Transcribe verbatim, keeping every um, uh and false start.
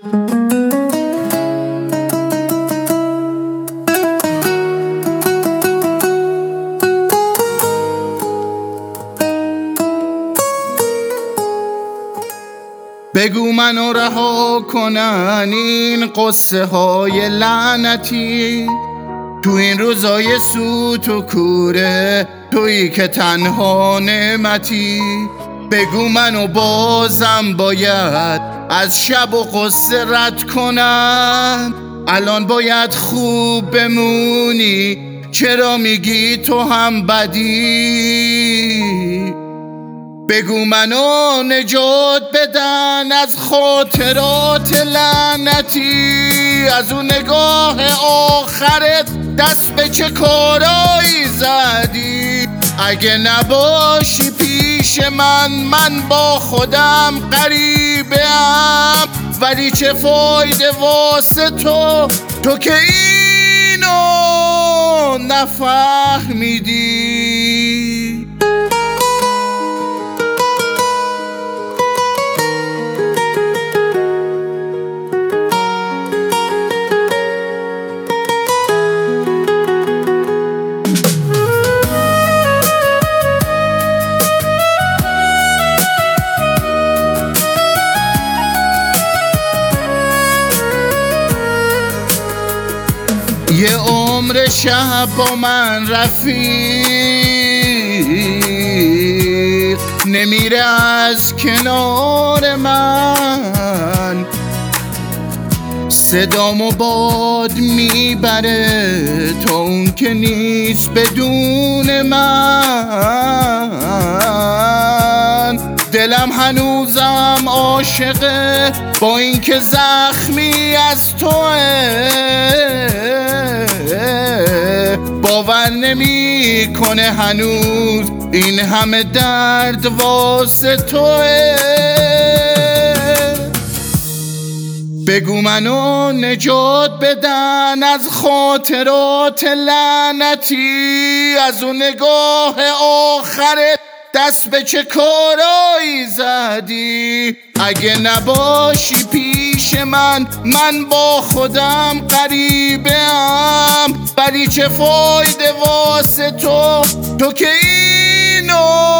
بگو منو رها کنن این قصه های لعنتی، تو این روزای سوت و کوره، تویی که تنها نعمتی. بگو منو بازم باید از شب و قصه رد کنم، الان باید خوب بمونی، چرا میگی تو هم بدی؟ بگو منو نجات بدن از خاطرات لعنتی، از اون نگاه آخرت دست به چه کارایی زدی؟ اگه نباشی پیش من، من با خودم غریبه‌ام، ولی چه فایده واسه تو، تو که اینو نفهمیدی. یه عمر شب با من رفیق، نمیره از کنار من، صدامو باد میبره تا اون که نیست بدون من. دلم هنوزم عاشقه با اینکه زخمی از توه، باور نمی کنه هنوز این همه درد واسه توه. بگو منو نجات بدن از خاطرات لعنتی، از اون نگاه آخرت دست به چه کارایی زدی؟ اگه نباشی پیش من، من با خودم غریبه‌ام، ولی چه فایده واسه تو، تو که اینو